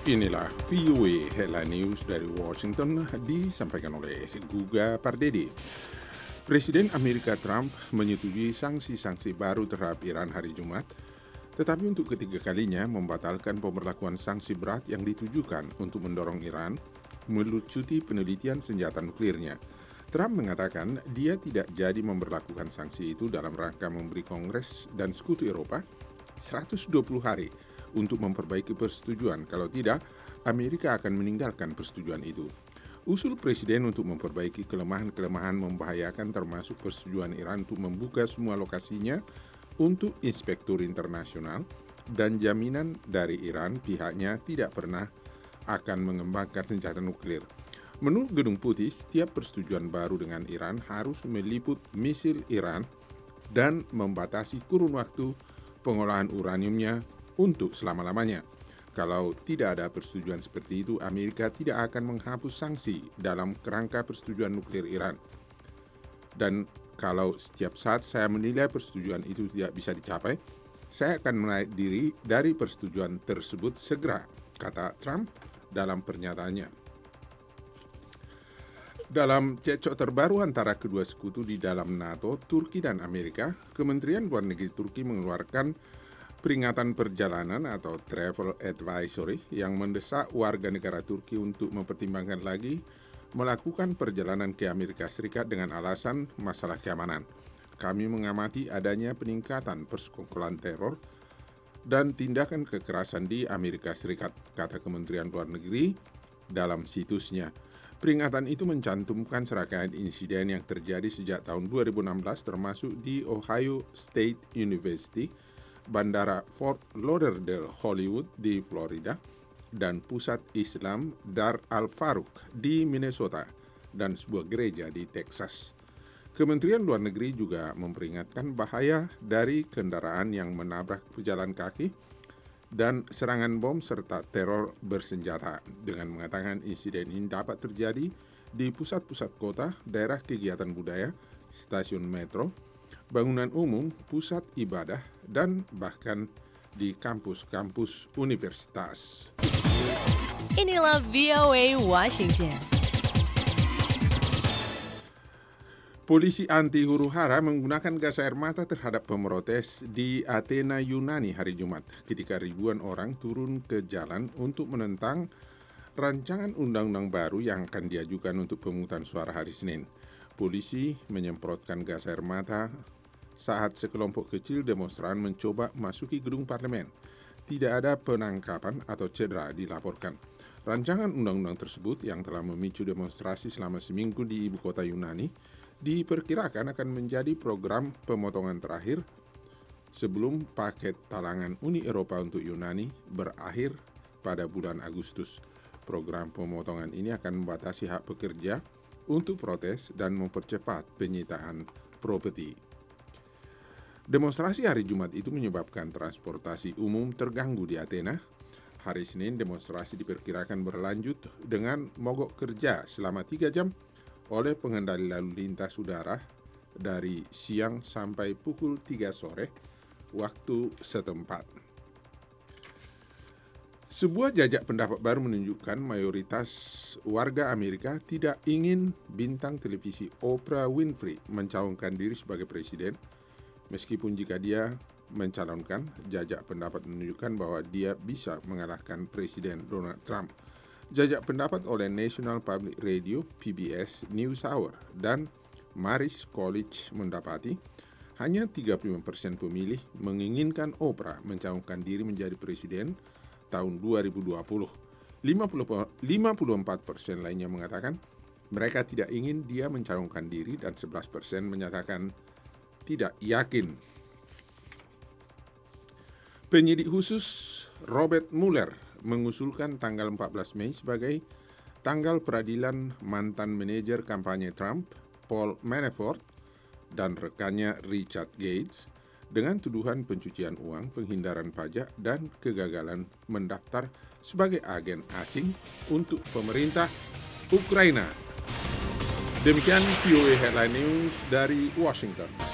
Inilah VOA Headline News dari Washington disampaikan oleh Guga Pardede. Presiden Amerika Trump menyetujui sanksi-sanksi baru terhadap Iran hari Jumat, tetapi untuk ketiga kalinya membatalkan pemberlakuan sanksi berat yang ditujukan untuk mendorong Iran melucuti penelitian senjata nuklirnya. Trump mengatakan dia tidak jadi memberlakukan sanksi itu dalam rangka memberi Kongres dan Sekutu Eropa 120 hari untuk memperbaiki persetujuan. Kalau tidak, Amerika akan meninggalkan persetujuan itu. Usul Presiden untuk memperbaiki kelemahan-kelemahan membahayakan termasuk persetujuan Iran untuk membuka semua lokasinya untuk inspektur internasional dan jaminan dari Iran pihaknya tidak pernah akan mengembangkan senjata nuklir. Menurut Gedung Putih, setiap persetujuan baru dengan Iran harus meliput misil Iran dan membatasi kurun waktu pengolahan uraniumnya untuk selama-lamanya. Kalau tidak ada persetujuan seperti itu, Amerika tidak akan menghapus sanksi dalam kerangka persetujuan nuklir Iran. Dan kalau setiap saat saya menilai persetujuan itu tidak bisa dicapai, saya akan menarik diri dari persetujuan tersebut segera, kata Trump dalam pernyataannya. Dalam cekcok terbaru antara kedua sekutu di dalam NATO, Turki dan Amerika, Kementerian Luar Negeri Turki mengeluarkan peringatan perjalanan atau travel advisory yang mendesak warga negara Turki untuk mempertimbangkan lagi melakukan perjalanan ke Amerika Serikat dengan alasan masalah keamanan. Kami mengamati adanya peningkatan persekongkolan teror dan tindakan kekerasan di Amerika Serikat, kata Kementerian Luar Negeri dalam situsnya. Peringatan itu mencantumkan serangkaian insiden yang terjadi sejak tahun 2016 termasuk di Ohio State University, Bandara Fort Lauderdale Hollywood di Florida, dan Pusat Islam Dar al-Faruq di Minnesota, dan sebuah gereja di Texas. Kementerian Luar Negeri juga memperingatkan bahaya dari kendaraan yang menabrak pejalan kaki dan serangan bom serta teror bersenjata, dengan mengatakan insiden ini dapat terjadi di pusat-pusat kota, daerah kegiatan budaya, stasiun metro, bangunan umum, pusat ibadah, dan bahkan di kampus-kampus universitas. Inilah VOA Washington. Polisi anti huru-hara menggunakan gas air mata terhadap pemrotes di Athena, Yunani hari Jumat ketika ribuan orang turun ke jalan untuk menentang rancangan undang-undang baru yang akan diajukan untuk pemungutan suara hari Senin. Polisi menyemprotkan gas air mata saat sekelompok kecil demonstran mencoba masuki gedung parlemen. Tidak ada penangkapan atau cedera dilaporkan. Rancangan undang-undang tersebut yang telah memicu demonstrasi selama seminggu di ibu kota Yunani diperkirakan akan menjadi program pemotongan terakhir sebelum paket talangan Uni Eropa untuk Yunani berakhir pada bulan Agustus. Program pemotongan ini akan membatasi hak pekerja untuk protes dan mempercepat penyitaan properti. Demonstrasi hari Jumat itu menyebabkan transportasi umum terganggu di Athena. Hari Senin demonstrasi diperkirakan berlanjut dengan mogok kerja selama 3 jam oleh pengendali lalu lintas udara dari siang sampai pukul 3 sore waktu setempat. Sebuah jajak pendapat baru menunjukkan mayoritas warga Amerika tidak ingin bintang televisi Oprah Winfrey mencalonkan diri sebagai presiden, meskipun jika dia mencalonkan, jajak pendapat menunjukkan bahwa dia bisa mengalahkan Presiden Donald Trump. Jajak pendapat oleh National Public Radio, PBS, NewsHour, dan Marist College mendapati hanya 35% pemilih menginginkan Oprah mencalonkan diri menjadi presiden tahun 2020. 54% lainnya mengatakan mereka tidak ingin dia mencalonkan diri dan 11% menyatakan tidak yakin. Penyidik khusus Robert Mueller mengusulkan tanggal 14 Mei sebagai tanggal peradilan mantan manajer kampanye Trump, Paul Manafort, dan rekannya Richard Gates dengan tuduhan pencucian uang, penghindaran pajak, dan kegagalan mendaftar sebagai agen asing untuk pemerintah Ukraina. Demikian VOA Headline News dari Washington.